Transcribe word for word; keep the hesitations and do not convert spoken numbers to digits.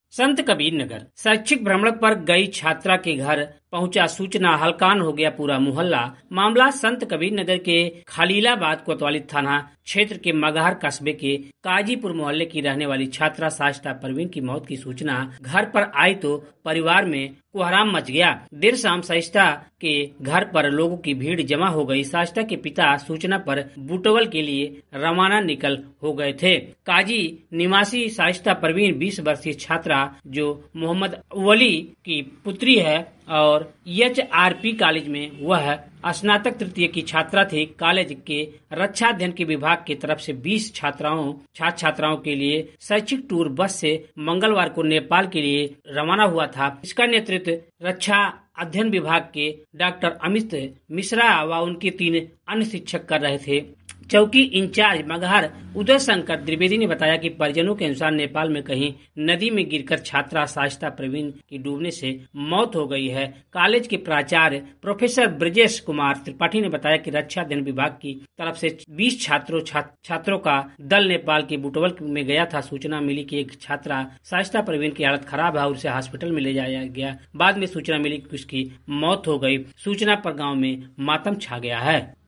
संत कबीर नगर शैक्षिक भ्रमण पर गई छात्रा के घर पहुंचा सूचना, हलकान हो गया पूरा मोहल्ला। मामला संत कबीर नगर के खलीलाबाद कोतवाली थाना क्षेत्र के मगहर कस्बे के काजीपुर मोहल्ले की रहने वाली छात्रा साजिशा परवीन की मौत की सूचना घर पर आई तो परिवार में कोहराम मच गया। देर शाम साजिशा के घर पर लोगों की भीड़ जमा हो गई। साजिशा के पिता सूचना पर बुटवल के लिए रवाना निकल हो गए थे। काजी निवासी साजिशा परवीन बीस वर्षीय छात्रा जो मोहम्मद वली की पुत्री है और एच आर पी कॉलेज में वह स्नातक तृतीय की छात्रा थी। कॉलेज के रक्षा अध्ययन के विभाग की तरफ से बीस छात्राओं छात्र छात्राओं के लिए शैक्षिक टूर बस से मंगलवार को नेपाल के लिए रवाना हुआ था। इसका नेतृत्व रक्षा अध्ययन विभाग के डॉक्टर अमित मिश्रा व उनके तीन अन्य शिक्षक कर रहे थे। चौकी इंचार्ज मगहर उदय शंकर द्विवेदी ने बताया कि परिजनों के अनुसार नेपाल में कहीं नदी में गिरकर छात्रा साजिशा परवीन की डूबने से मौत हो गई है। कॉलेज के प्राचार्य प्रोफेसर ब्रजेश कुमार त्रिपाठी ने बताया कि रक्षा अध्ययन विभाग की तरफ से बीस छात्रों छात, छात्रों का दल नेपाल के बुटवल में गया था। सूचना मिली कि एक छात्रा साजिशा परवीन की हालत खराब है और उसे हॉस्पिटल में ले जाया गया। बाद में सूचना मिली कि उसकी मौत हो गई। सूचना पर गाँव में मातम छा गया है।